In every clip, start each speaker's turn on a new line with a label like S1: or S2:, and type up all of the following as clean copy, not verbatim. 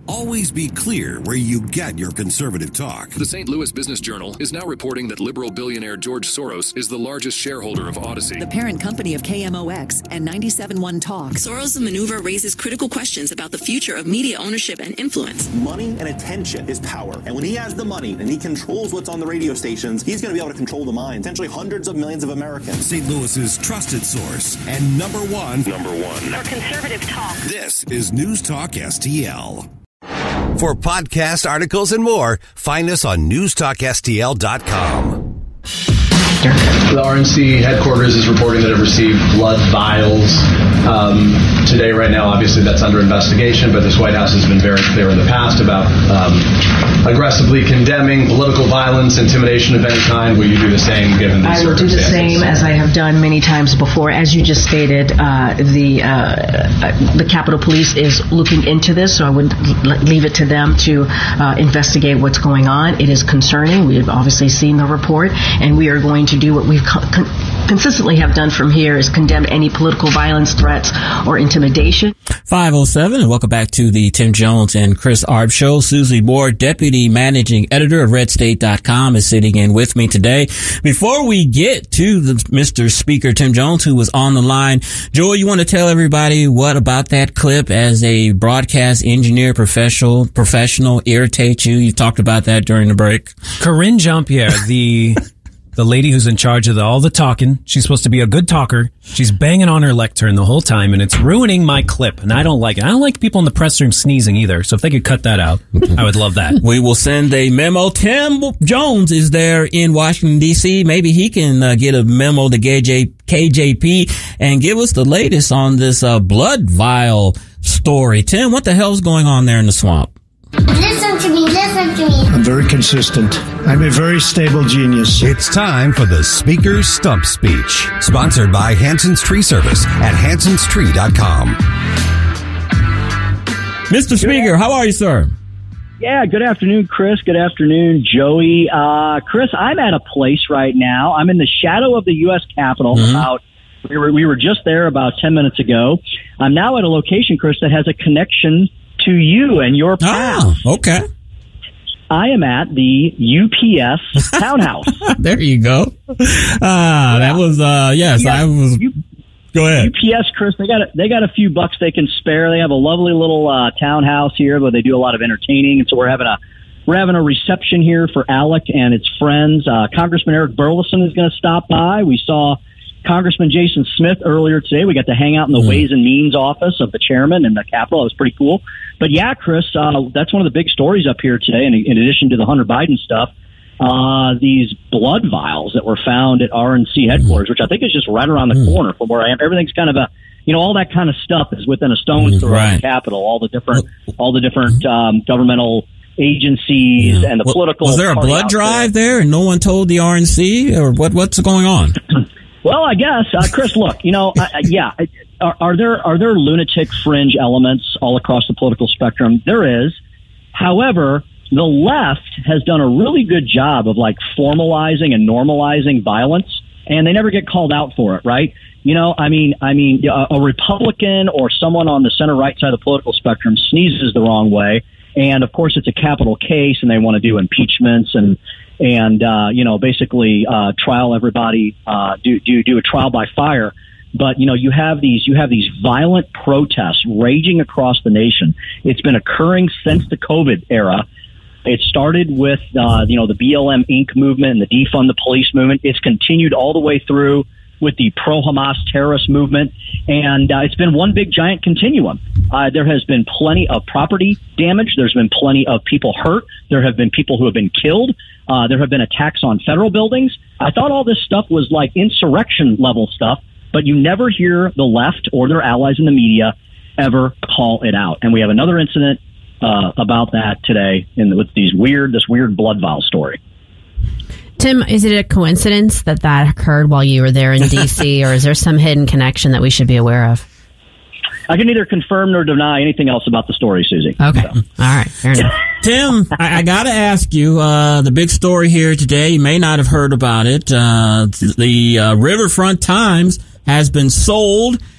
S1: Always be clear where you get your conservative talk.
S2: The St. Louis Business Journal is now reporting that liberal billionaire George Soros is the largest shareholder of Odyssey,
S3: the parent company of KMOX and 97.1 Talk.
S4: Soros' maneuver raises critical questions about the future of media ownership and influence.
S5: Money and attention is power. And when he has the money and he controls what's on the radio stations, he's going to be able to control the minds, potentially hundreds of millions of Americans.
S1: St. Louis's trusted source and number one
S6: for conservative talk.
S1: This is News Talk STL.
S7: For podcast articles and more, find us on newstalkstl.com.
S8: The RNC headquarters is reporting that it received blood vials today. Right now, obviously, that's under investigation, but this White House has been very clear in the past about aggressively condemning political violence, intimidation of any kind. Will you do the same given these circumstances?
S9: I will do the same as I have done many times before. As you just stated, the Capitol Police is looking into this, so I would leave it to them to investigate what's going on. It is concerning. We have obviously seen the report, and we are going to do what we've consistently have done from here is condemn any political violence, threats, or intimidation.
S10: 5:07, and welcome back to the Tim Jones and Chris Arp Show. Susie Moore, Deputy Managing Editor of RedState.com, is sitting in with me today. Before we get to Mr. Speaker Tim Jones, who was on the line, Joel, you want to tell everybody what about that clip as a broadcast engineer professional irritates you? You talked about that during the break.
S11: Corinne Jean-Pierre, the lady who's in charge of all the talking. She's supposed to be a good talker. She's banging on her lectern the whole time, and it's ruining my clip, and I don't like it. I don't like people in the press room sneezing either, so if they could cut that out, I would love that.
S10: We will send a memo. Tim Jones is there in Washington, D.C. Maybe he can get a memo to KJP and give us the latest on this blood vial story. Tim, what the hell's going on there in the swamp?
S12: Listen to me.
S13: I'm very consistent. I'm a very stable genius.
S7: It's time for the Speaker's Stump Speech, sponsored by Hanson's Tree Service at hansonstree.com.
S10: Mr. Speaker, how are you, sir?
S14: Yeah, good afternoon, Chris. Good afternoon, Joey. Chris, I'm at a place right now. I'm in the shadow of the U.S. Capitol. We were just there about 10 minutes ago. I'm now at a location, Chris, that has a connection to you and your past.
S10: Oh, okay.
S14: I am at the UPS townhouse.
S10: There you go. That was, yes, I was. Go ahead.
S14: UPS, Chris, they got a few bucks they can spare. They have a lovely little townhouse here where they do a lot of entertaining, and so we're having a reception here for Alec and its friends. Congressman Eric Burleson is going to stop by. We saw Congressman Jason Smith earlier today. We got to hang out in the Ways and Means office of the chairman in the Capitol. It was pretty cool. But yeah, Chris, that's one of the big stories up here today. And in addition to the Hunter Biden stuff, these blood vials that were found at RNC headquarters, which I think is just right around the corner from where I am. Everything's kind of all that kind of stuff is within a stone's throw of the Capitol. All the different governmental agencies and the political.
S10: Was there a blood drive there and no one told the RNC, or what's going on?
S14: Well, I guess, Chris, look, are there lunatic fringe elements all across the political spectrum? There is. However, the left has done a really good job of formalizing and normalizing violence, and they never get called out for it, right? A Republican or someone on the center right side of the political spectrum sneezes the wrong way, and of course it's a capital case, and they want to do impeachments and basically trial everybody, do a trial by fire. But you have these violent protests raging across the nation. It's been occurring since the COVID era. It started with the BLM Inc. movement and the defund the police movement. It's continued all the way through with the pro-Hamas terrorist movement, and it's been one big giant continuum. There has been plenty of property damage. There's been plenty of people hurt. There have been people who have been killed. There have been attacks on federal buildings. I thought all this stuff was like insurrection level stuff, but you never hear the left or their allies in the media ever call it out. And we have another incident about that today with this weird blood vial story.
S15: Tim, is it a coincidence that occurred while you were there in D.C., or is there some hidden connection that we should be aware of?
S14: I can neither confirm nor deny anything else about the story, Susie.
S15: Okay. So. All right. Fair enough.
S10: Tim, I got to ask you, the big story here today, you may not have heard about it. The Riverfront Times has been sold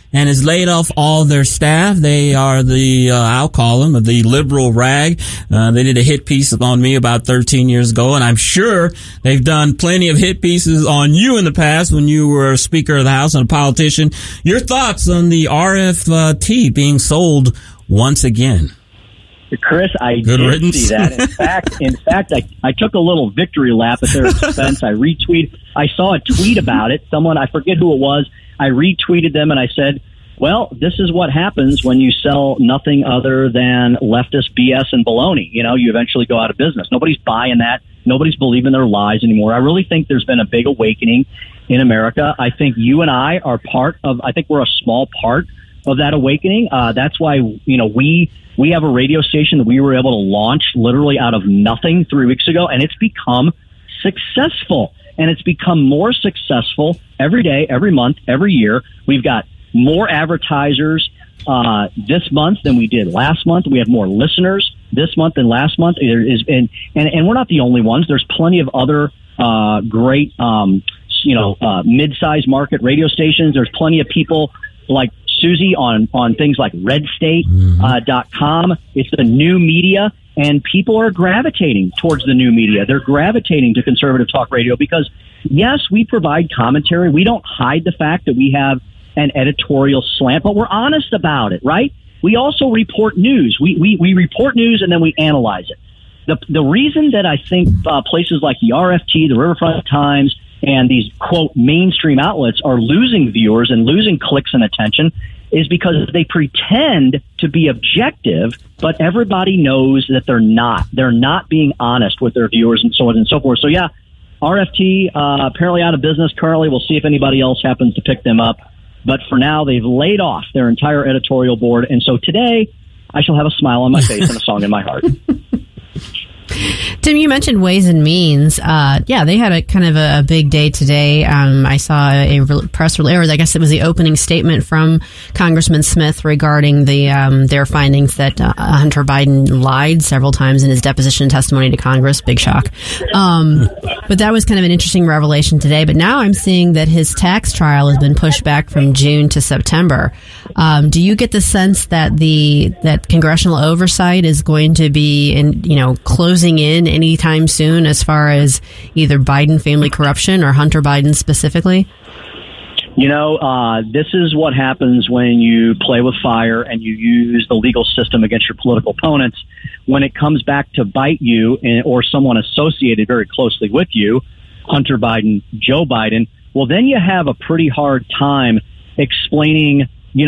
S10: and has laid off all their staff. They are I'll call them the liberal rag. They did a hit piece on me about 13 years ago, and I'm sure they've done plenty of hit pieces on you in the past when you were Speaker of the House and a politician. Your thoughts on the RFT being sold once again?
S14: Chris, I did see that. In fact, I took a little victory lap at their expense. I saw a tweet about it. Someone, I forget who it was, I retweeted them and I said, well, this is what happens when you sell nothing other than leftist BS and baloney. You eventually go out of business. Nobody's buying that. Nobody's believing their lies anymore. I really think there's been a big awakening in America. I think you and I are I think we're a small part of that awakening. That's why, we have a radio station that we were able to launch literally out of nothing 3 weeks ago, and it's become successful. And it's become more successful every day, every month, every year. We've got more advertisers this month than we did last month. We have more listeners this month than last month. And we're not the only ones. There's plenty of other great, mid-sized market radio stations. There's plenty of people like Susie on things like redstate.com. It's the new media. And people are gravitating towards the new media. They're gravitating to conservative talk radio because, yes, we provide commentary. We don't hide the fact that we have an editorial slant, but we're honest about it, right? We also report news. We report news and then we analyze it. The reason that I think places like the RFT, the Riverfront Times, and these, quote, mainstream outlets are losing viewers and losing clicks and attention is because they pretend to be objective, but everybody knows that they're not. They're not being honest with their viewers and so on and so forth. So, yeah, RFT apparently out of business currently. We'll see if anybody else happens to pick them up. But for now, they've laid off their entire editorial board. And so today, I shall have a smile on my face and a song in my heart.
S15: Tim, you mentioned Ways and Means. They had a kind of a big day today. I saw a press release, or I guess it was the opening statement from Congressman Smith regarding their findings that Hunter Biden lied several times in his deposition testimony to Congress. Big shock. But that was kind of an interesting revelation today. But now I'm seeing that his tax trial has been pushed back from June to September. Do you get the sense that that congressional oversight is going to be closing in anytime soon as far as either Biden family corruption or Hunter Biden specifically?
S14: This is what happens when you play with fire and you use the legal system against your political opponents. When it comes back to bite you or someone associated very closely with you, Hunter Biden, Joe Biden, well, then you have a pretty hard time explaining,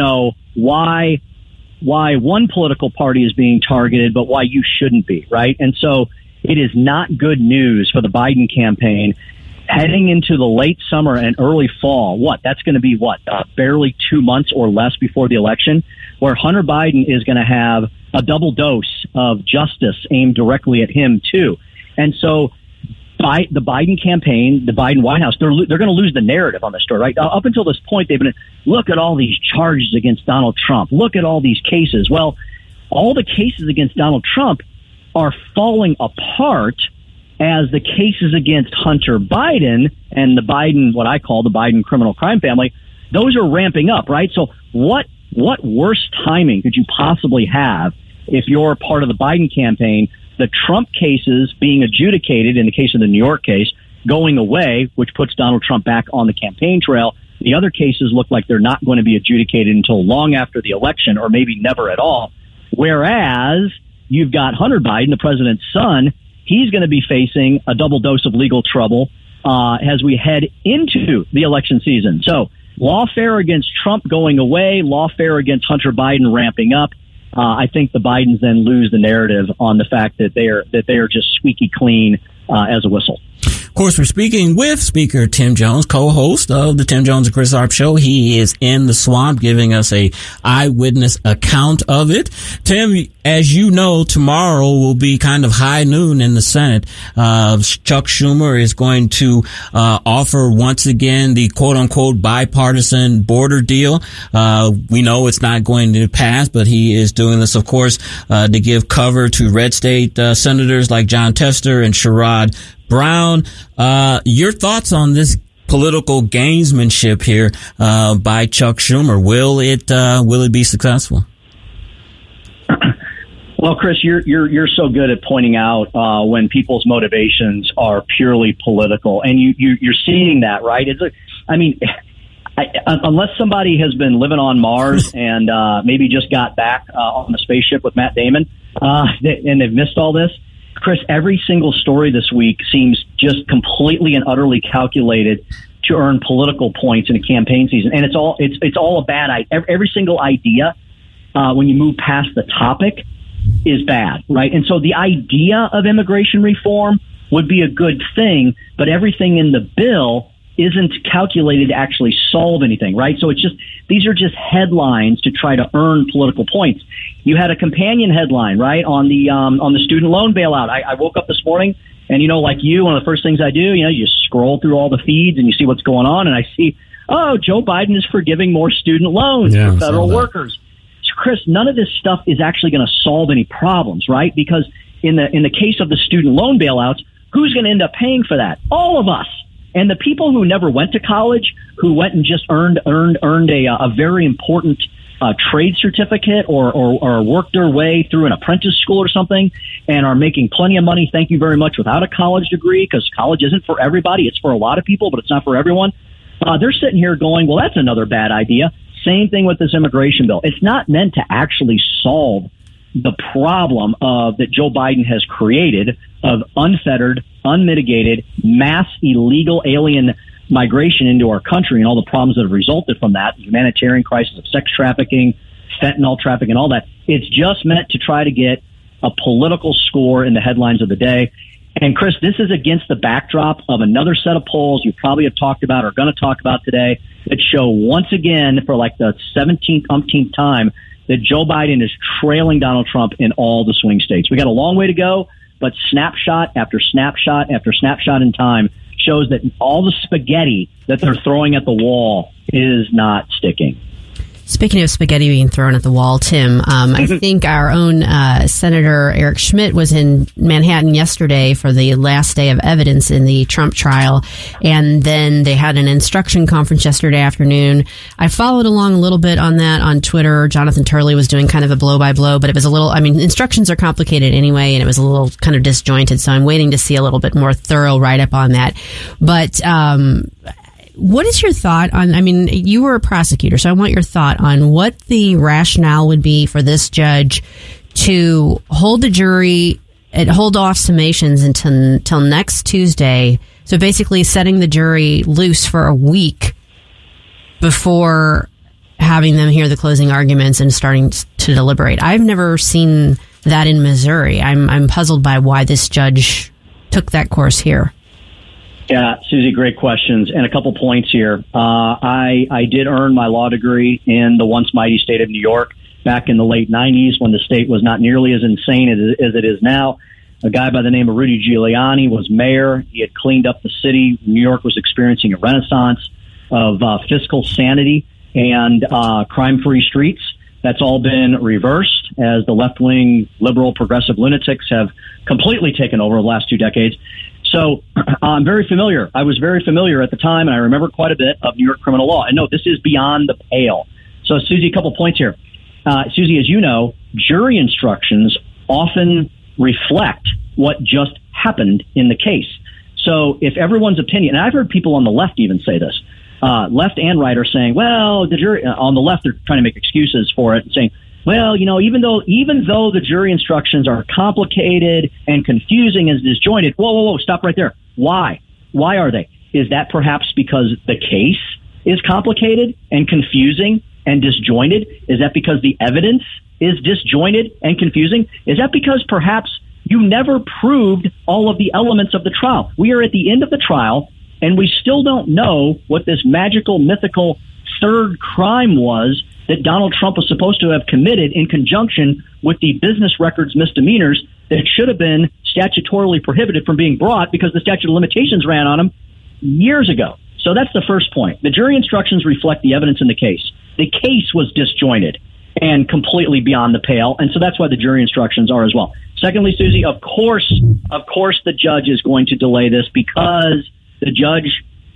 S14: why one political party is being targeted, but why you shouldn't be, right? And so it is not good news for the Biden campaign heading into the late summer and early fall. That's going to be barely 2 months or less before the election, where Hunter Biden is going to have a double dose of justice aimed directly at him too. And so by the Biden campaign, the Biden White House, they're going to lose the narrative on this story, right? Up until this point, they've been, look at all these charges against Donald Trump. Look at all these cases. Well, all the cases against Donald Trump are falling apart as the cases against Hunter Biden and the Biden, what I call the Biden criminal crime family, those are ramping up, right? So what worse timing could you possibly have if you're part of the Biden campaign? The Trump cases being adjudicated in the case of the New York case going away, which puts Donald Trump back on the campaign trail. The other cases look like they're not going to be adjudicated until long after the election or maybe never at all. Whereas you've got Hunter Biden, the president's son. He's going to be facing a double dose of legal trouble as we head into the election season. So lawfare against Trump going away, lawfare against Hunter Biden ramping up. I think the Bidens then lose the narrative on the fact that they are just squeaky clean as a whistle.
S10: Of course, we're speaking with Speaker Tim Jones, co-host of the Tim Jones and Chris Arp Show. He is in the swamp giving us a eyewitness account of it. Tim, as you know, tomorrow will be kind of high noon in the Senate. Chuck Schumer is going to offer once again the quote-unquote bipartisan border deal. We know it's not going to pass, but he is doing this, of course, to give cover to red state senators like Jon Tester and Sherrod Brown. Your thoughts on this political gamesmanship here by Chuck Schumer. Will it be successful?
S14: Well, Chris, you're so good at pointing out when people's motivations are purely political, and you're seeing that, right? Unless somebody has been living on Mars and maybe just got back on the spaceship with Matt Damon, and they've missed all this, Chris, every single story this week seems just completely and utterly calculated to earn political points in a campaign season, and it's all a bad idea. Every single idea, when you move past the topic, is bad, right? And so the idea of immigration reform would be a good thing, but everything in the bill isn't calculated to actually solve anything, right? So these are just headlines to try to earn political points. You had a companion headline, right, on the student loan bailout. I woke up this morning and, like you, one of the first things I do, you scroll through all the feeds and you see what's going on, and I see, Joe Biden is forgiving more student loans for federal workers. Chris, none of this stuff is actually going to solve any problems, right? Because in the case of the student loan bailouts, who's going to end up paying for that? All of us. And the people who never went to college, who went and just earned a very important trade certificate or worked their way through an apprentice school or something and are making plenty of money, thank you very much, without a college degree, because college isn't for everybody. It's for a lot of people, but it's not for everyone. They're sitting here going, well, that's another bad idea. Same thing with this immigration bill. It's not meant to actually solve the problem that Joe Biden has created of unfettered, unmitigated, mass illegal alien migration into our country and all the problems that have resulted from that, the humanitarian crisis of sex trafficking, fentanyl trafficking, all that. It's just meant to try to get a political score in the headlines of the day. And Chris, this is against the backdrop of another set of polls you probably have talked about or going to talk about today that show once again for like the 17th, umpteenth time that Joe Biden is trailing Donald Trump in all the swing states. We got a long way to go, but snapshot after snapshot after snapshot in time shows that all the spaghetti that they're throwing at the wall is not sticking.
S15: Speaking of spaghetti being thrown at the wall, Tim, I think our own Senator Eric Schmidt was in Manhattan yesterday for the last day of evidence in the Trump trial, and then they had an instruction conference yesterday afternoon. I followed along a little bit on that on Twitter. Jonathan Turley was doing kind of a blow-by-blow, but it was a little, instructions are complicated anyway, and it was a little kind of disjointed, so I'm waiting to see a little bit more thorough write-up on that. But what is your thought on, you were a prosecutor, so I want your thought on what the rationale would be for this judge to hold the jury and hold off summations until next Tuesday. So basically setting the jury loose for a week before having them hear the closing arguments and starting to deliberate. I've never seen that in Missouri. I'm puzzled by why this judge took that course here.
S14: Yeah, Susie, great questions. And a couple points here. I did earn my law degree in the once mighty state of New York back in the late 90s when the state was not nearly as insane as it is now. A guy by the name of Rudy Giuliani was mayor. He had cleaned up the city. New York was experiencing a renaissance of fiscal sanity and crime-free streets. That's all been reversed as the left-wing liberal progressive lunatics have completely taken over the last 2 decades. So I'm very familiar. I was very familiar at the time, and I remember quite a bit of New York criminal law. And no, this is beyond the pale. So, Susie, a couple points here. Susie, as you know, jury instructions often reflect what just happened in the case. So if everyone's opinion, and I've heard people on the left even say this, left and right are saying, well, the jury on the left, they're trying to make excuses for it and saying, well, even though the jury instructions are complicated and confusing and disjointed, whoa, stop right there. Why? Why are they? Is that perhaps because the case is complicated and confusing and disjointed? Is that because the evidence is disjointed and confusing? Is that because perhaps you never proved all of the elements of the trial? We are at the end of the trial, and we still don't know what this magical, mythical third crime was that Donald Trump was supposed to have committed in conjunction with the business records misdemeanors that should have been statutorily prohibited from being brought because the statute of limitations ran on them years ago. So that's the first point. The jury instructions reflect the evidence in the case. The case was disjointed and completely beyond the pale, and so that's why the jury instructions are as well. Secondly, Susie, of course the judge is going to delay this because the judge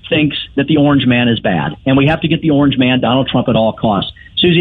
S14: thinks that the orange man is bad, and we have to get the orange man, Donald Trump, at all costs. Susie,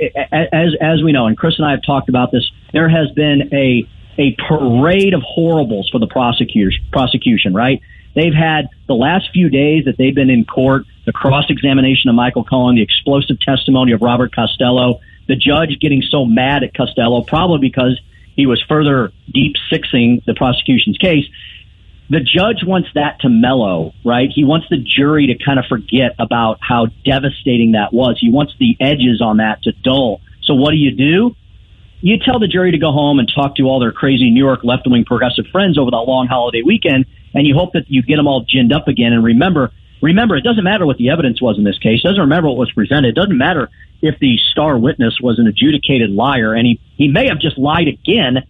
S14: as we know, and Chris and I have talked about this, there has been a parade of horribles for the prosecution, right? They've had the last few days that they've been in court, the cross-examination of Michael Cohen, the explosive testimony of Robert Costello, the judge getting so mad at Costello, probably because he was further deep-sixing the prosecution's case. The judge wants that to mellow, right? He wants the jury to kind of forget about how devastating that was. He wants the edges on that to dull. So what do? You tell the jury to go home and talk to all their crazy New York left-wing progressive friends over that long holiday weekend, and you hope that you get them all ginned up again. And remember, it doesn't matter what the evidence was in this case. It doesn't matter what was presented. It doesn't matter if the star witness was an adjudicated liar, and he may have just lied again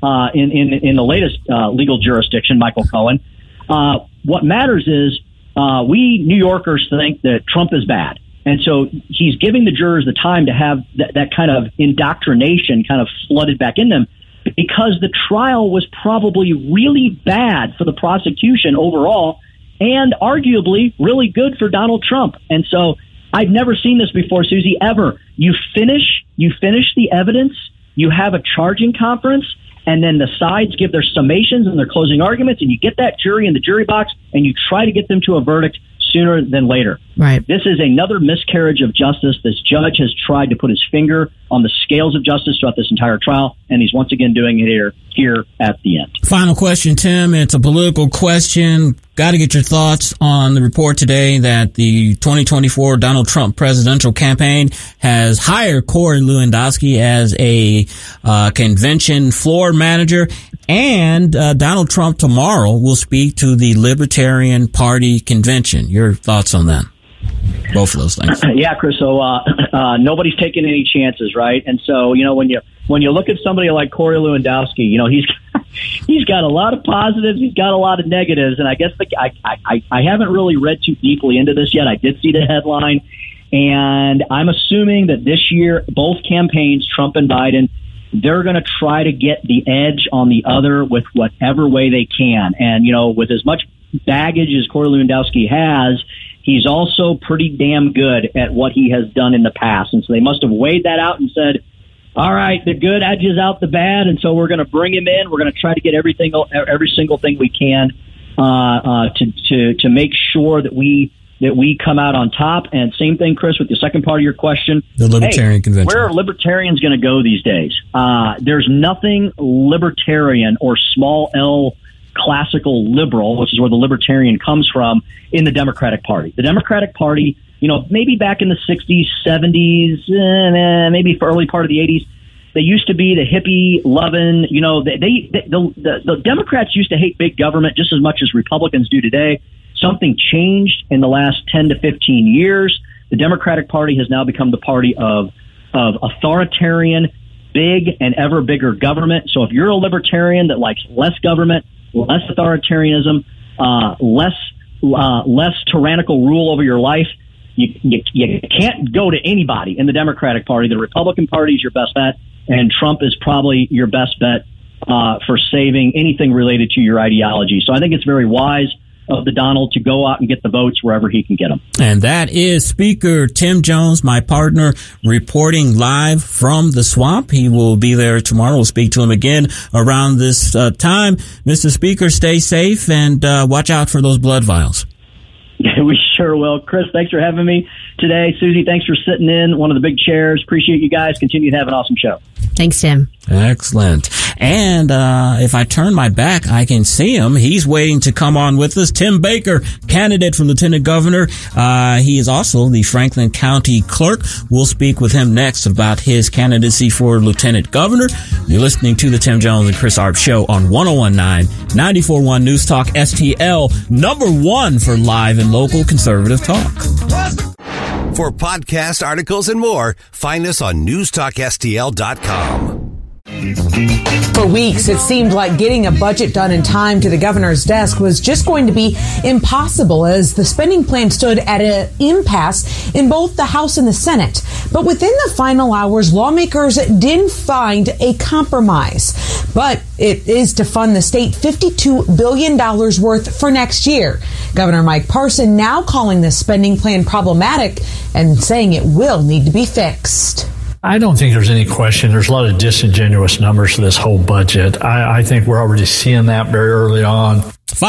S14: in the latest legal jurisdiction, Michael Cohen. What matters is we New Yorkers think that Trump is bad. And so he's giving the jurors the time to have that kind of indoctrination kind of flooded back in them, because the trial was probably really bad for the prosecution overall and arguably really good for Donald Trump. And so I've never seen this before, Susie, ever. You finish the evidence, you have a charging conference, and then the sides give their summations and their closing arguments, and you get that jury in the jury box, and you try to get them to a verdict sooner than later.
S15: Right.
S14: This is another miscarriage of justice. This judge has tried to put his finger on the scales of justice throughout this entire trial, and he's once again doing it here at the end.
S10: Final question, Tim. It's a political question. Got to get your thoughts on the report today that the 2024 Donald Trump presidential campaign has hired Corey Lewandowski as a convention floor manager, and Donald Trump tomorrow will speak to the Libertarian Party convention. Your thoughts on that? Both of those things.
S14: Yeah, Chris. So nobody's taking any chances, right? And so when you look at somebody like Corey Lewandowski, he's got a lot of positives, he's got a lot of negatives, and I guess I haven't really read too deeply into this yet. I did see the headline, and I'm assuming that this year both campaigns, Trump and Biden, they're going to try to get the edge on the other with whatever way they can. And with as much baggage as Corey Lewandowski has, he's also pretty damn good at what he has done in the past. And so they must have weighed that out and said, all right, the good edges out the bad, and so we're going to bring him in. We're going to try to get every single thing we can to make sure that we come out on top. And same thing, Chris, with the second part of your question.
S10: The Libertarian Convention.
S14: Where are libertarians going to go these days? There's nothing libertarian or small L classical liberal, which is where the libertarian comes from, in the Democratic Party. The Democratic Party, maybe back in the 60s, 70s, maybe for early part of the 80s, they used to be the hippie-loving, the Democrats used to hate big government just as much as Republicans do today. Something changed in the last 10 to 15 years. The Democratic Party has now become the party of authoritarian, big and ever bigger government. So if you're a libertarian that likes less government, less authoritarianism, less tyrannical rule over your life, you can't go to anybody in the Democratic Party. The Republican Party is your best bet, and Trump is probably your best bet for saving anything related to your ideology. So I think it's very wise of the Donald to go out and get the votes wherever he can get them.
S10: And that is Speaker Tim Jones, my partner, reporting live from the swamp. He will be there tomorrow. We'll speak to him again around this time. Mr. Speaker, stay safe and watch out for those blood vials.
S14: We sure will. Chris, thanks for having me today. Susie, thanks for sitting in one of the big chairs. Appreciate you guys. Continue to have an awesome show.
S15: Thanks, Tim.
S10: Excellent. And if I turn my back, I can see him. He's waiting to come on with us. Tim Baker, candidate for lieutenant governor. He is also the Franklin County clerk. We'll speak with him next about his candidacy for lieutenant governor. You're listening to the Tim Jones and Chris Arp Show on 101.9, 94.1 News Talk STL, #1 for live and local conservative talk.
S7: For podcast articles and more, find us on newstalkstl.com.
S12: For weeks, it seemed like getting a budget done in time to the governor's desk was just going to be impossible as the spending plan stood at an impasse in both the House and the Senate. But within the final hours, lawmakers didn't find a compromise. But it is to fund the state $52 billion worth for next year. Governor Mike Parson now calling this spending plan problematic and saying it will need to be fixed.
S13: I don't think there's any question. There's a lot of disingenuous numbers to this whole budget. I think we're already seeing that very early on.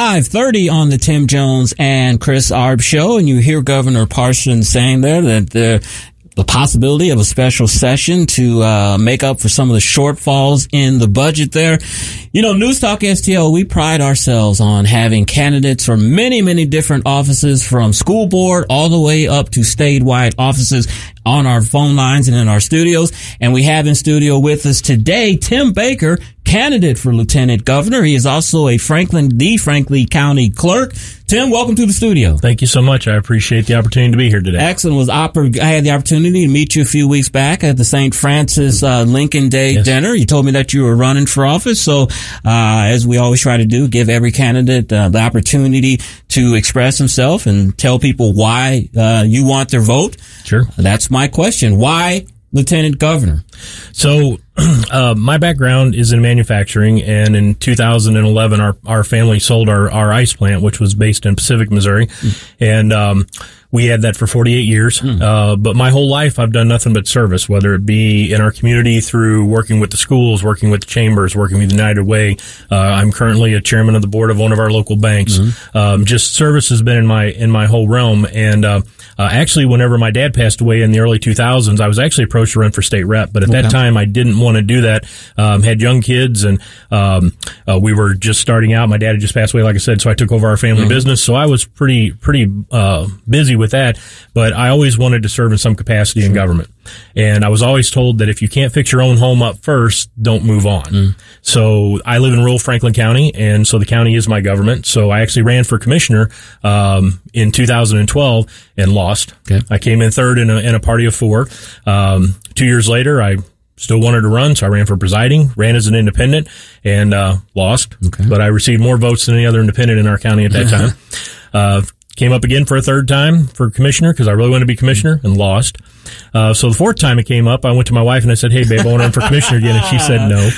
S10: 5:30 on the Tim Jones and Chris Arb show, and you hear Governor Parson saying there that the possibility of a special session to make up for some of the shortfalls in the budget there. You know, News Talk STL, we pride ourselves on having candidates for many, many different offices, from school board all the way up to statewide offices, on our phone lines and in our studios. And we have in studio with us today Tim Baker, candidate for lieutenant governor. He is also a Franklin County clerk. Tim, welcome to the studio.
S16: Thank you so much. I appreciate the opportunity to be here today.
S10: Excellent. I had the opportunity to meet you a few weeks back at the St. Francis Lincoln Day dinner. You told me that you were running for office. So, as we always try to do, give every candidate the opportunity to express himself and tell people why you want their vote.
S16: Sure.
S10: That's my question. Why lieutenant governor?
S16: So, my background is in manufacturing, and in 2011, our family sold our ice plant, which was based in Pacific, Missouri, and we had that for 48 years. But my whole life, I've done nothing but service, whether it be in our community through working with the schools, working with the chambers, working with United Way. I'm currently a chairman of the board of one of our local banks. Just service has been in my whole realm. And actually, whenever my dad passed away in the early 2000s, I was actually approached to run for state rep. But at that time, I didn't want to do that. Had young kids, and we were just starting out. My dad had just passed away, like I said, so I took over our family business. So I was pretty busy with that, but I always wanted to serve in some capacity in government. And I was always told that if you can't fix your own home up first, don't move on. So I live in rural Franklin County, and so the county is my government. So I actually ran for commissioner in 2012 and lost. I came in third in a party of 4. 2 years later, I still wanted to run, so I ran for presiding, ran as an independent, and lost. But I received more votes than any other independent in our county at that time. Came up again for a third time for commissioner because I really wanted to be commissioner, and lost. So the fourth time it came up, I went to my wife and I said, "Hey, babe, I want to run for commissioner again," and she said no.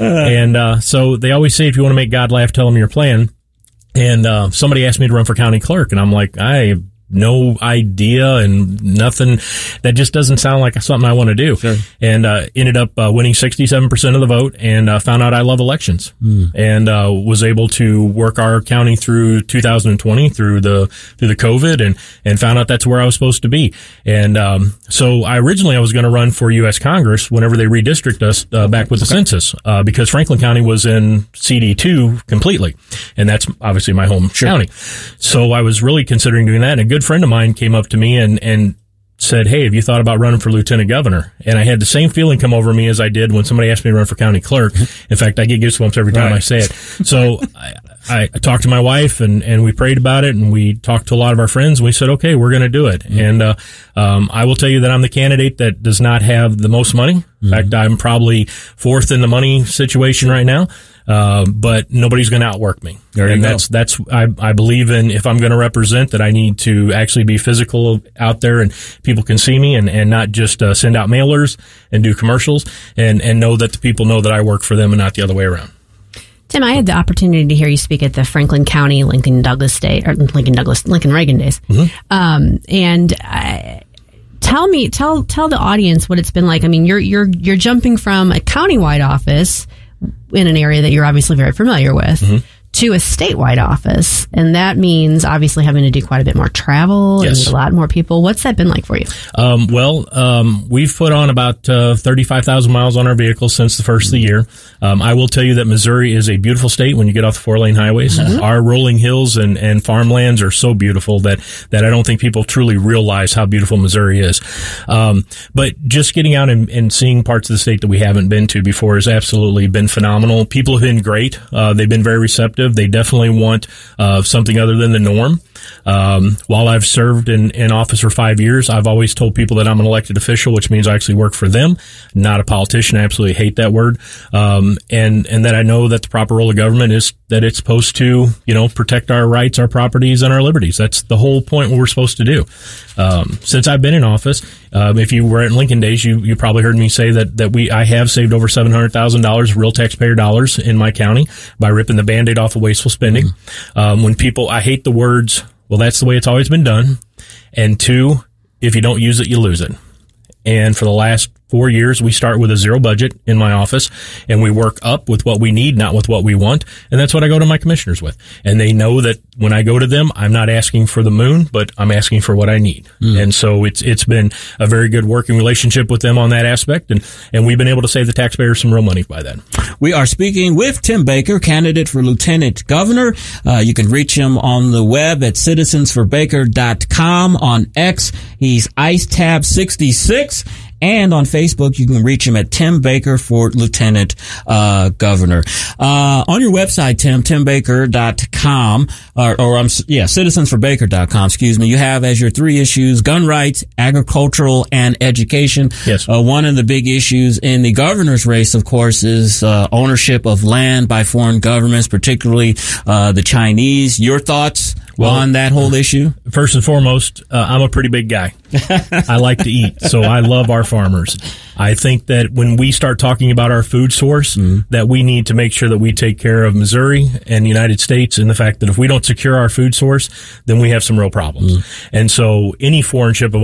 S16: And so they always say, if you want to make God laugh, tell him your plan. And somebody asked me to run for county clerk, and I'm like, I have no idea and nothing. That just doesn't sound like something I want to do. And ended up winning 67% of the vote, and found out I love elections, and was able to work our county through 2020 through the COVID, and found out that's where I was supposed to be. And so I was going to run for U.S. Congress whenever they redistricted us back with the census, because Franklin County was in CD2 completely, and that's obviously my home county. So I was really considering doing that, and a good friend of mine came up to me and said, "Hey, have you thought about running for lieutenant governor?" And I had the same feeling come over me as I did when somebody asked me to run for county clerk. In fact, I get goosebumps every time I say it. So I talked to my wife, and we prayed about it, and we talked to a lot of our friends, and we said, okay, we're going to do it. And I will tell you that I'm the candidate that does not have the most money. In fact, I'm probably fourth in the money situation right now. But nobody's going to outwork me. I believe in, if I'm going to represent, that I need to actually be physical out there and people can see me, and not just send out mailers and do commercials, and know that the people know that I work for them and not the other way around.
S15: Tim, I had the opportunity to hear you speak at the Franklin County Lincoln Reagan days. And tell the audience what it's been like. I mean, you're jumping from a countywide office in an area that you're obviously very familiar with to a statewide office. And that means obviously having to do quite a bit more travel and a lot more people. What's that been like for you?
S16: We've put on about 35,000 miles on our vehicles since the first of the year. I will tell you that Missouri is a beautiful state when you get off the 4-lane highways. Our rolling hills and farmlands are so beautiful that I don't think people truly realize how beautiful Missouri is. But just getting out and seeing parts of the state that we haven't been to before has absolutely been phenomenal. People have been great. They've been very receptive. They definitely want something other than the norm. While I've served in office for 5 years, I've always told people that I'm an elected official, which means I actually work for them, not a politician. I absolutely hate that word. And that I know that the proper role of government is that it's supposed to, protect our rights, our properties, and our liberties. That's the whole point what we're supposed to do. Since I've been in office, if you were at Lincoln days, you probably heard me say that I have saved over $700,000 of real taxpayer dollars in my county by ripping the Band-Aid off of wasteful spending. When people, I hate the words, well, that's the way it's always been done. And 2, if you don't use it, you lose it. And for the last 4 years, we start with a zero budget in my office, and we work up with what we need, not with what we want. And that's what I go to my commissioners with. And they know that when I go to them, I'm not asking for the moon, but I'm asking for what I need. And so it's been a very good working relationship with them on that aspect. And we've been able to save the taxpayers some real money by that.
S10: We are speaking with Tim Baker, candidate for Lieutenant Governor. You can reach him on the web at citizensforbaker.com. On X, he's IceTab66. And on Facebook, you can reach him at Tim Baker for Lieutenant Governor. On your website, timbaker.com, citizensforbaker.com, you have as your 3 issues, gun rights, agricultural, and education.
S16: Yes.
S10: One of the big issues in the governor's race, of course, is ownership of land by foreign governments, particularly the Chinese. Your thoughts on that whole issue?
S16: First and foremost, I'm a pretty big guy. I like to eat, so I love our farmers. I think that when we start talking about our food source, that we need to make sure that we take care of Missouri and the United States, and the fact that if we don't secure our food source, then we have some real problems. And so any ownership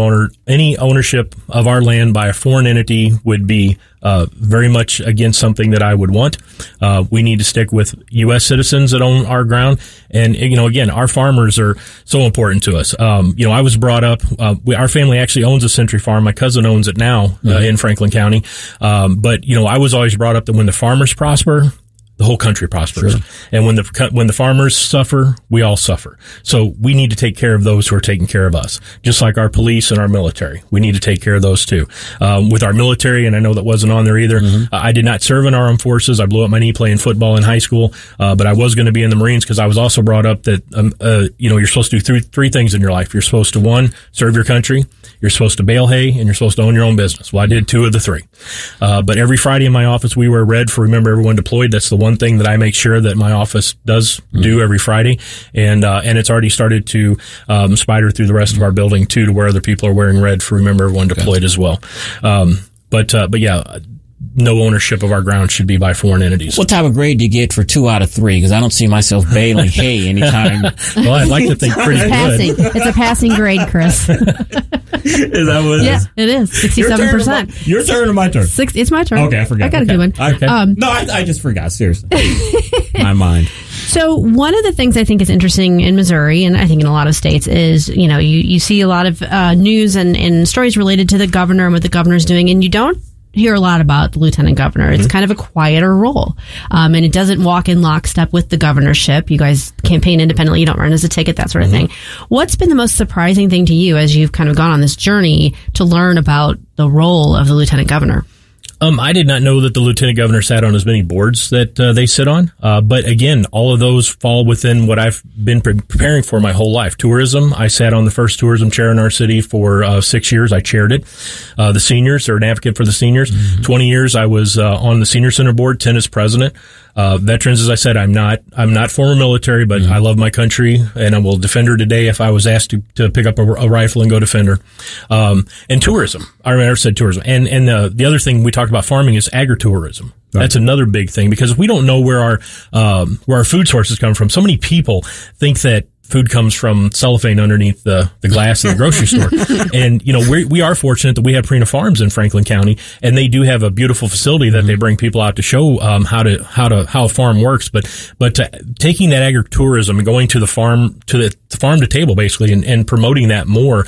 S16: of our land by a foreign entity would be very much against something that I would want. We need to stick with U.S. citizens that own our ground. And, again, our farmers are so important to us. I was brought up, our family actually owns a Century Farm. My cousin owns it now in Franklin County. But I was always brought up that when the farmers prosper, the whole country prospers. Sure. And when the farmers suffer, we all suffer. So we need to take care of those who are taking care of us, just like our police and our military. We need to take care of those too. With our military, and I know that wasn't on there either, I did not serve in our armed forces. I blew up my knee playing football in high school, but I was going to be in the Marines because I was also brought up that, you're supposed to do three things in your life. You're supposed to, 1, serve your country. You're supposed to bale hay, and you're supposed to own your own business. Well, I did 2 of the 3. But every Friday in my office, we wear red for Remember Everyone Deployed. That's the one thing that I make sure that my office does do every Friday. And it's already started to spider through the rest of our building, too, to where other people are wearing red for Remember Everyone Deployed as well. But yeah, no ownership of our ground should be by foreign entities.
S10: What type of grade do you get for 2 out of 3? Because I don't see myself baling hay anytime.
S16: Well, I'd like to think pretty good.
S15: It's a passing grade, Chris.
S10: Is that what it is?
S15: It is. 67%.
S10: Your turn or my turn?
S15: It's my turn.
S10: Okay, I forgot.
S15: I got a good one.
S10: Okay. No, I just forgot. Seriously. My mind.
S15: So one of the things I think is interesting in Missouri, and I think in a lot of states, is, you see a lot of news and stories related to the governor and what the governor's doing, and you don't hear a lot about the lieutenant governor. It's kind of a quieter role. And it doesn't walk in lockstep with the governorship. You guys campaign independently. You don't run as a ticket, that sort of thing. What's been the most surprising thing to you as you've kind of gone on this journey to learn about the role of the lieutenant governor?
S16: I did not know that the lieutenant governor sat on as many boards that they sit on. But again, all of those fall within what I've been preparing for my whole life. Tourism, I sat on the first tourism chair in our city for 6 years. I chaired it. The seniors, or an advocate for the seniors. 20 years I was on the senior center board, 10 as president. Veterans, as I said, I'm not former military, but I love my country, and I will defend her today if I was asked to pick up a rifle and go defend her. And tourism. I never said tourism. And the other thing we talked about farming is agritourism. Right. That's another big thing, because if we don't know where our food sources come from, so many people think that food comes from cellophane underneath the glass in the grocery store. And, we are fortunate that we have Purina Farms in Franklin County, and they do have a beautiful facility that they bring people out to show, how a farm works. But taking that agritourism and going to the farm, to table basically, and promoting that more,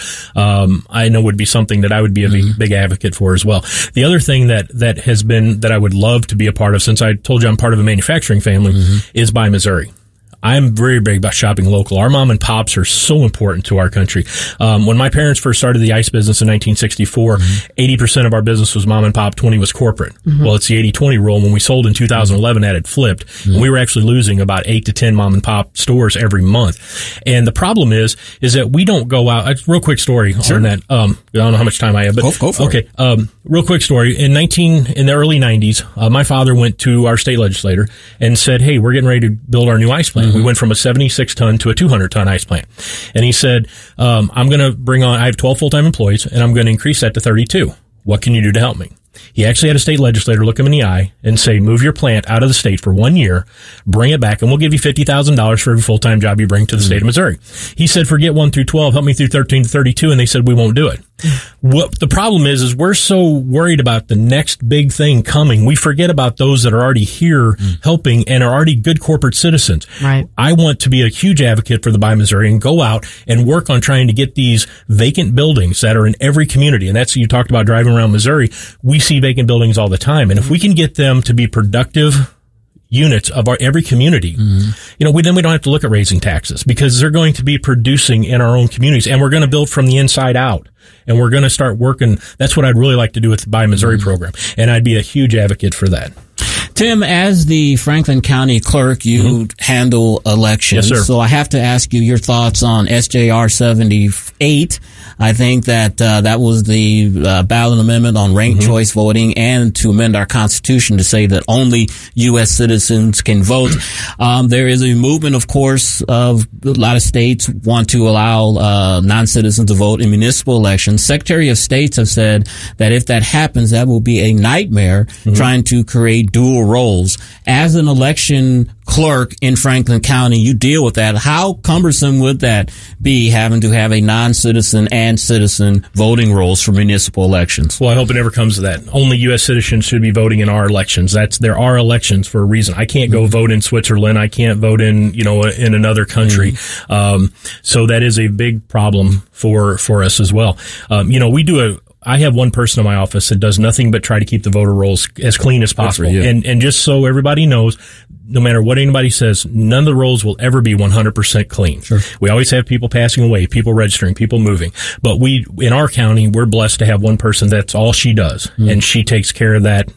S16: I know would be something that I would be a big advocate for as well. The other thing that has been, that I would love to be a part of, since I told you I'm part of a manufacturing family, is Buy Missouri. I'm very big about shopping local. Our mom and pops are so important to our country. When my parents first started the ice business in 1964, 80% of our business was mom and pop, 20 was corporate. Well, it's the 80-20 rule. When we sold in 2011, that had flipped. And we were actually losing about 8 to 10 mom and pop stores every month. And the problem is that we don't go out. Real quick story on that. I don't know how much time I have, but
S10: go for it.
S16: Real quick story. In the early 90s, my father went to our state legislator and said, "Hey, we're getting ready to build our new ice plant." We went from a 76-ton to a 200-ton ice plant. And he said, I'm going to I have 12 full-time employees, and I'm going to increase that to 32. What can you do to help me? He actually had a state legislator look him in the eye and say, move your plant out of the state for 1 year, bring it back, and we'll give you $50,000 for every full-time job you bring to the state of Missouri. He said, forget 1 through 12, help me through 13 to 32, and they said, we won't do it. What the problem is we're so worried about the next big thing coming, we forget about those that are already here helping and are already good corporate citizens.
S15: Right.
S16: I want to be a huge advocate for the Buy Missouri and go out and work on trying to get these vacant buildings that are in every community. And that's, you talked about driving around Missouri. We see vacant buildings all the time. And if we can get them to be productive units of every community, then we don't have to look at raising taxes because they're going to be producing in our own communities, and we're going to build from the inside out, and we're going to start working. That's what I'd really like to do with the Buy Missouri program, and I'd be a huge advocate for that.
S10: Tim, as the Franklin County clerk, you handle elections.
S16: Yes, sir.
S10: So I have to ask you your thoughts on SJR 78. I think that that was the ballot amendment on ranked choice voting and to amend our Constitution to say that only U.S. citizens can vote. There is a movement, of course, of a lot of states want to allow non-citizens to vote in municipal elections. Secretary of States have said that if that happens, that will be a nightmare trying to create dual roles. As an election clerk in Franklin County, you deal with that. How cumbersome would that be, having to have a non-citizen and citizen voting roles for municipal elections?
S16: Well, I hope it never comes to that. Only U.S. citizens should be voting in our elections. There are elections for a reason. I can't go vote in Switzerland. I can't vote in another country. So that is a big problem for us as well. I have one person in my office that does nothing but try to keep the voter rolls as clean as possible. And just so everybody knows, no matter what anybody says, none of the rolls will ever be 100% clean. Sure. We always have people passing away, people registering, people moving. But in our county, we're blessed to have one person that's all she does. And she takes care of that.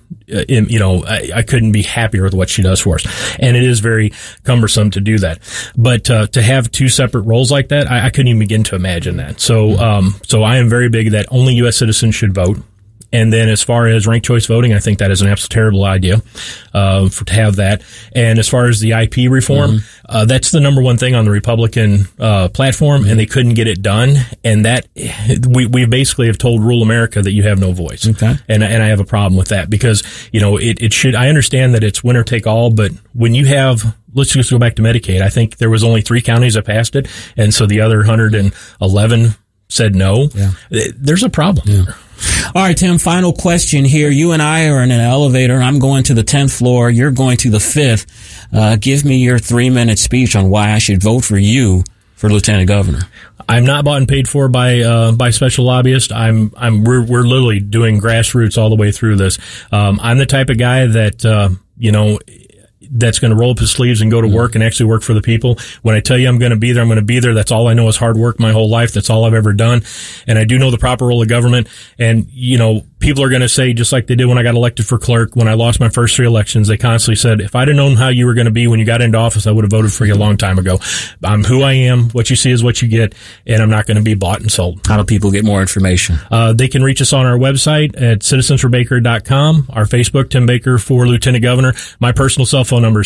S16: I couldn't be happier with what she does for us. And it is very cumbersome to do that. But to have two separate roles like that, I couldn't even begin to imagine that. So I am very big that only U.S. citizens should vote. And then as far as ranked choice voting, I think that is an absolute terrible idea to have that. And as far as the IP reform, that's the number one thing on the Republican platform, and they couldn't get it done. And that we basically have told rural America that you have no voice. Okay. And I have a problem with that because it should. I understand that it's winner take all, but when you have, let's just go back to Medicaid. I think there was only 3 counties that passed it, and so the other 111 said no. Yeah. There's a problem. Yeah.
S10: All right, Tim, final question here. You and I are in an elevator. I'm going to the 10th floor. You're going to the 5th. Give me your 3-minute speech on why I should vote for you for Lieutenant Governor.
S16: I'm not bought and paid for by special lobbyists. We're literally doing grassroots all the way through this. I'm the type of guy that, that's going to roll up his sleeves and go to work and actually work for the people. When I tell you I'm going to be there, I'm going to be there. That's all I know is hard work my whole life. That's all I've ever done. And I do know the proper role of government. And, people are going to say, just like they did when I got elected for clerk, when I lost my first 3 elections, they constantly said, if I'd have known how you were going to be when you got into office, I would have voted for you a long time ago. I'm who I am. What you see is what you get. And I'm not going to be bought and sold.
S10: How do people get more information?
S16: They can reach us on our website at citizensforbaker.com, our Facebook, Tim Baker for Lieutenant Governor. My personal cell phone number is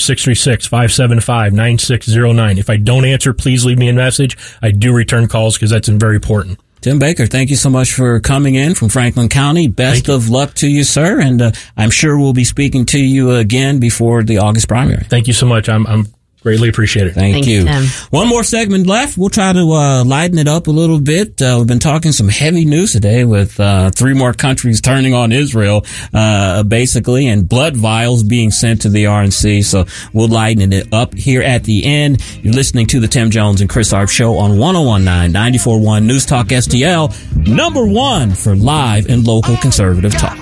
S16: 636-575-9609. If I don't answer, please leave me a message. I do return calls because that's very important.
S10: Tim Baker, thank you so much for coming in from Franklin County. Best of luck to you, sir. And I'm sure we'll be speaking to you again before the August primary.
S16: Thank you so much. I'm greatly appreciate it.
S10: Thank you. Tim. One more segment left. We'll try to lighten it up a little bit. We've been talking some heavy news today with 3 more countries turning on Israel, basically, and blood vials being sent to the RNC. So we'll lighten it up here at the end. You're listening to the Tim Jones and Chris Arp Show on 101.9, 94.1 News Talk STL, #1 for live and local conservative talk.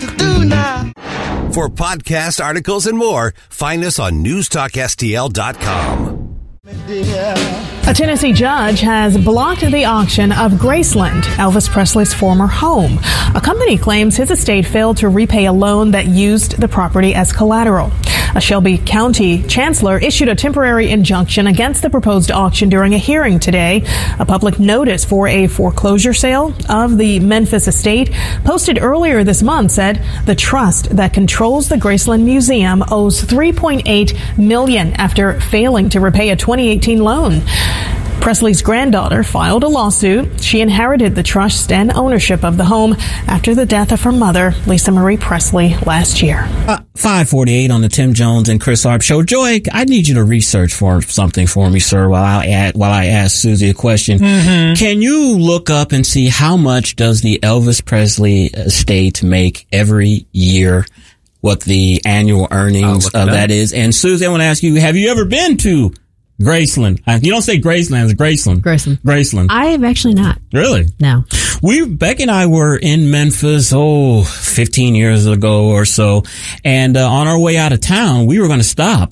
S7: For podcast articles and more, find us on newstalkstl.com.
S17: A Tennessee judge has blocked the auction of Graceland, Elvis Presley's former home. A company claims his estate failed to repay a loan that used the property as collateral. A Shelby County chancellor issued a temporary injunction against the proposed auction during a hearing today. A public notice for a foreclosure sale of the Memphis estate posted earlier this month said the trust that controls the Graceland Museum owes $3.8 million after failing to repay a 2018 loan. Presley's granddaughter filed a lawsuit. She inherited the trust and ownership of the home after the death of her mother, Lisa Marie Presley, last year.
S10: 5:48 on the Tim Jones and Chris Arp Show. Joy, I need you to research for something for me, sir, while I ask Susie a question. Mm-hmm. Can you look up and see how much does the Elvis Presley estate make every year? What the annual earnings of that is? And Susie, I want to ask you, have you ever been to Graceland? You don't say Graceland, it's Graceland. Graceland.
S15: I have actually not.
S10: Really?
S15: No.
S10: Becky and I were in Memphis, 15 years ago or so. And, on our way out of town, we were going to stop,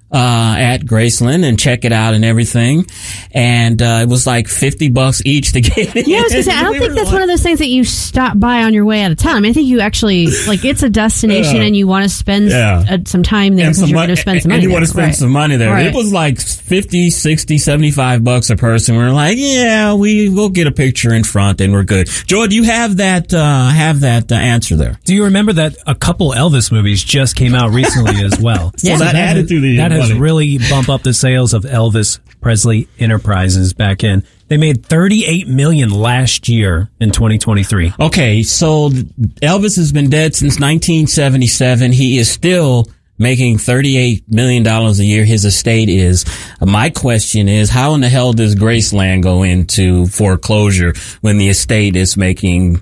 S10: at Graceland and check it out and everything. And, it was like $50 each to get in.
S15: Yeah, I was going to say, I don't think that's one of those things that you stop by on your way out of town. I mean, I think you actually, it's a destination and you want to spend some time there because you're going to spend some money
S10: and you want to spend some money there.
S15: Right.
S10: It was like $50, $60, $75 a person. We were like, yeah, we'll get a picture in front and we're good. Joy, do you have that answer there?
S11: Do you remember that a couple Elvis movies just came out recently as well?
S10: So that added to the
S11: has really bumped up the sales of Elvis Presley Enterprises back in. They made $38 million last year in 2023.
S10: Okay, so Elvis has been dead since 1977. He is still making $38 million a year. His estate is. My question is, how in the hell does Graceland go into foreclosure when the estate is making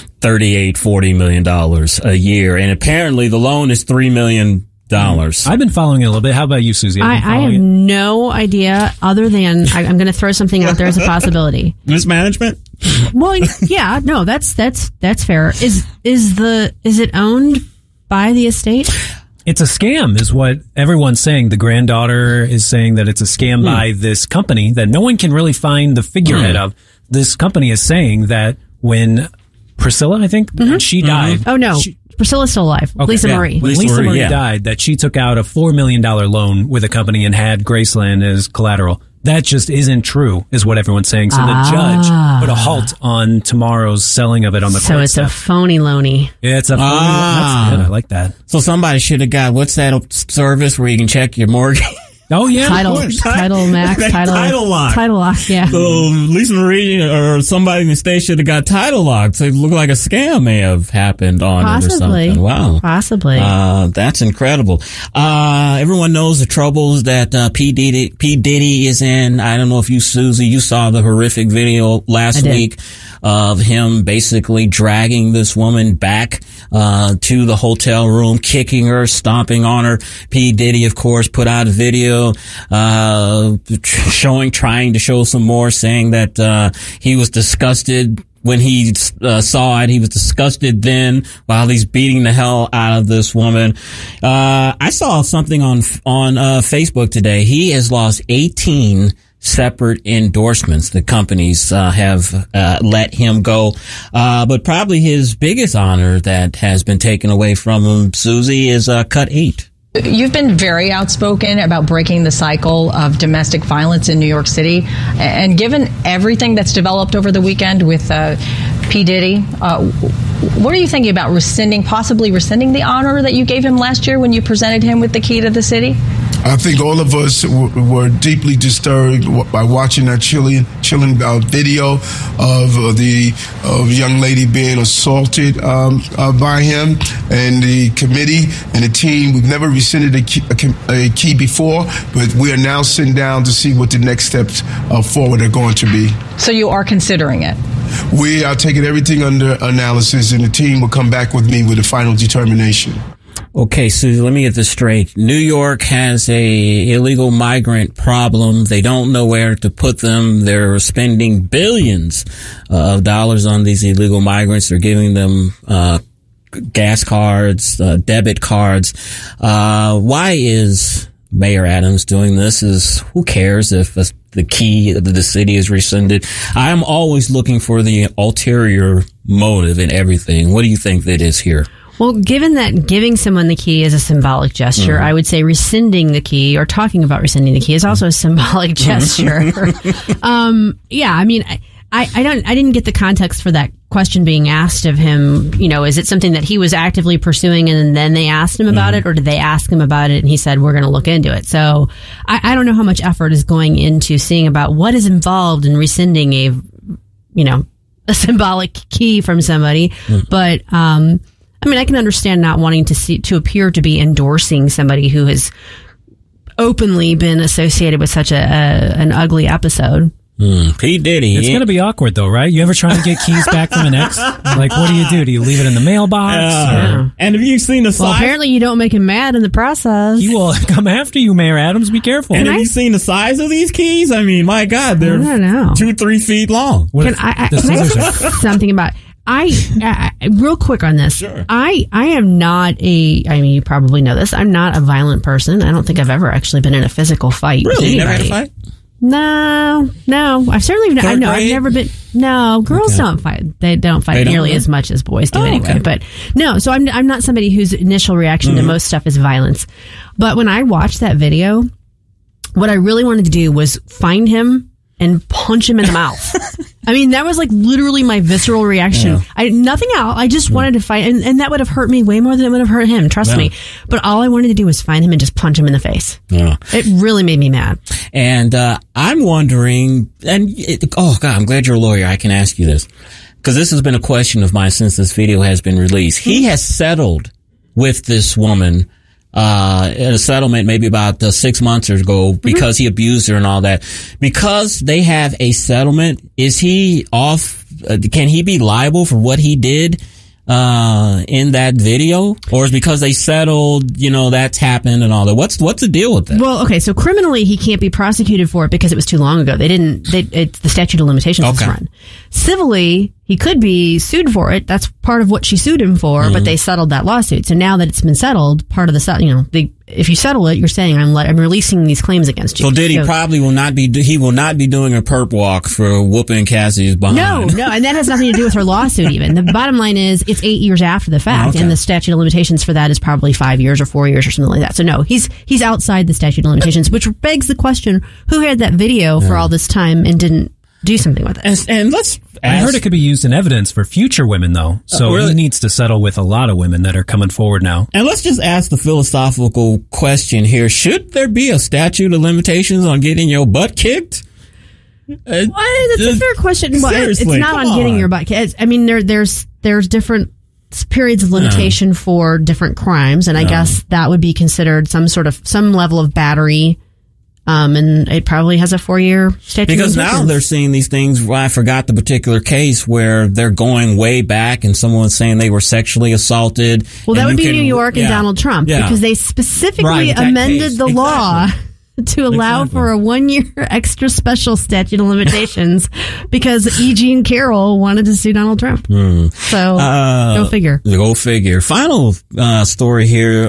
S10: $40 million a year? And apparently the loan is $3 million.
S11: I've been following it a little bit. How about you, Susie?
S15: I have no idea other than I'm going to throw something out there as a possibility.
S10: Mismanagement?
S15: Well, yeah, no, that's fair. Is it owned by the estate?
S11: It's a scam is what everyone's saying. The granddaughter is saying that it's a scam by this company that no one can really find the figurehead of. This company is saying that when Priscilla, I think, when she died.
S15: Oh, no. Priscilla's still alive. Okay. Lisa Marie.
S11: When Lisa Marie died, that she took out a $4 million loan with a company and had Graceland as collateral. That just isn't true, is what everyone's saying. So the judge put a halt on tomorrow's selling of it on the court.
S15: So it's a phony loany.
S11: Yeah, it's a phony. That's good. I like that.
S10: So somebody should have got, what's that service where you can check your mortgage?
S11: Oh, yeah.
S15: Title Max. Title Lock, yeah.
S10: So Lisa Marie or somebody in the state should have got Title Lock. So it looked like a scam may have happened on it or something. Wow.
S15: Possibly.
S10: That's incredible. Everyone knows the troubles that P. Diddy is in. I don't know if you, Susie, you saw the horrific video last week of him basically dragging this woman back to the hotel room, kicking her, stomping on her. P. Diddy, of course, put out a video trying to show some more, saying that he was disgusted when he saw it. He was disgusted then while he's beating the hell out of this woman. I saw something on Facebook today. He has lost 18 separate endorsements. The companies have let him go. But probably his biggest honor that has been taken away from him, Susie, is Cut 8.
S18: You've been very outspoken about breaking the cycle of domestic violence in New York City. And given everything that's developed over the weekend with P. Diddy, what are you thinking about possibly rescinding the honor that you gave him last year when you presented him with the key to the city?
S19: I think all of us were deeply disturbed by watching that chilling video of the young lady being assaulted by him and the committee and the team. We've never rescinded a key before, but we are now sitting down to see what the next steps forward are going to be.
S18: So you are considering it?
S19: We are taking everything under analysis, and the team will come back with me with a final determination.
S10: Okay, Susie, let me get this straight. New York has a illegal migrant problem. They don't know where to put them. They're spending billions of dollars on these illegal migrants. They're giving them gas cards, debit cards. Why is Mayor Adams doing this is, who cares if the key of the city is rescinded? I am always looking for the ulterior motive in everything. What do you think that is here?
S15: Well, given that giving someone the key is a symbolic gesture, I would say rescinding the key or talking about rescinding the key is also a symbolic gesture. Yeah, I mean, I didn't get the context for that question being asked of him. You know, is it something that he was actively pursuing and then they asked him about it, or did they ask him about it and he said, we're going to look into it? So I don't know how much effort is going into seeing about what is involved in rescinding a symbolic key from somebody. But, I mean, I can understand not wanting to appear to be endorsing somebody who has openly been associated with such an ugly episode.
S10: P. Diddy.
S11: It's going to be awkward, though, right? You ever try to get keys back from an ex? Like, what do? Do you leave it in the mailbox?
S10: And have you seen the size?
S15: Well, apparently you don't make him mad in the process.
S11: He will come after you, Mayor Adams. Be careful.
S10: And have you seen the size of these keys? I mean, my God, they're 2-3 feet long.
S15: Can I say something about... real quick on this.
S10: Sure.
S15: I am not you probably know this. I'm not a violent person. I don't think I've ever actually been in a physical fight.
S10: Really?
S15: With
S10: You never
S15: anybody.
S10: had a fight?
S15: No. I've certainly, I've never been, no, girls don't fight. They don't fight nearly as much as boys do anyway.
S10: Okay.
S15: But no, so I'm not somebody whose initial reaction to most stuff is violence. But when I watched that video, what I really wanted to do was find him and punch him in the mouth. I mean, that was like literally my visceral reaction. Nothing else. I just wanted to fight, and that would have hurt me way more than it would have hurt him. Trust me. But all I wanted to do was find him and just punch him in the face.
S10: Yeah.
S15: It really made me mad.
S10: And I'm wondering, oh God, I'm glad you're a lawyer. I can ask you this, because this has been a question of mine since this video has been released. He has settled with this woman in a settlement maybe about 6 months ago because he abused her and all that. Because they have a settlement, is he off? Can he be liable for what he did in that video? Or is because they settled, that's happened and all that? What's the deal with that?
S15: Well, okay, so criminally he can't be prosecuted for it because it was too long ago. It's the statute of limitations is run. Civilly, he could be sued for it. That's part of what she sued him for, but they settled that lawsuit. So now that it's been settled, part of the if you settle it, you're saying I'm releasing these claims against you.
S10: So Diddy probably will not be doing a perp walk for whooping Cassie's behind.
S15: No, and that has nothing to do with her lawsuit even. The bottom line is it's 8 years after the fact, and the statute of limitations for that is probably 5 years or 4 years or something like that. So no, he's outside the statute of limitations, which begs the question, who had that video for all this time and didn't do something with it?
S10: And let's
S11: I heard it could be used in evidence for future women, though. So he needs to settle with a lot of women that are coming forward now.
S10: And let's just ask the philosophical question here. Should there be a statute of limitations on getting your butt kicked?
S15: That's a fair question.
S10: Seriously,
S15: it's not on getting your butt kicked. I mean, there's different periods of limitation for different crimes, and I guess that would be considered some level of battery. And it probably has a 4-year statute.
S10: Because now they're seeing these things. I forgot the particular case where they're going way back and someone's saying they were sexually assaulted.
S15: Well, that would be New York and Donald Trump because they specifically amended the law to allow for a 1-year extra special statute of limitations because E. Jean Carroll wanted to sue Donald Trump. So go figure.
S10: Go figure. Final story here.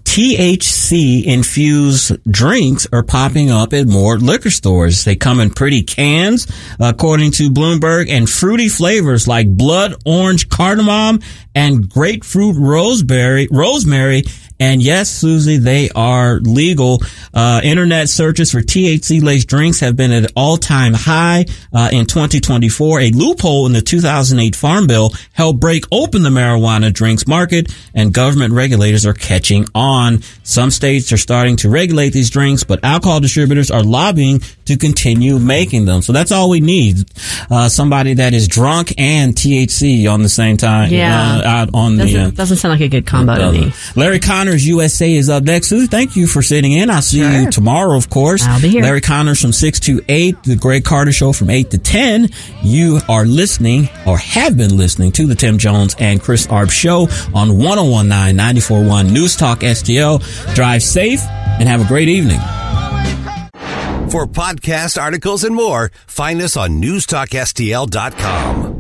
S10: THC infused drinks are popping up at more liquor stores. They come in pretty cans, according to Bloomberg, and fruity flavors like blood orange cardamom and grapefruit rosemary. And yes, Susie, they are legal. Internet searches for THC-laced drinks have been at an all-time high in 2024. A loophole in the 2008 Farm Bill helped break open the marijuana drinks market, and government regulators are catching on. Some states are starting to regulate these drinks, but alcohol distributors are lobbying to continue making them. So that's all we need. Somebody that is drunk and THC on the same time. Out on
S15: doesn't sound like a good combo to me.
S10: Larry Connors USA is up next. Susie, thank you for sitting in. I'll see you tomorrow, of course.
S15: I'll be here.
S10: Larry Connors from 6 to 8, the Greg Carter Show from 8 to 10. You are listening or have been listening to the Tim Jones and Chris Arp Show on 101.9 94.1 News Talk STL. Drive safe and have a great evening.
S7: For podcast articles and more, find us on newstalkstl.com.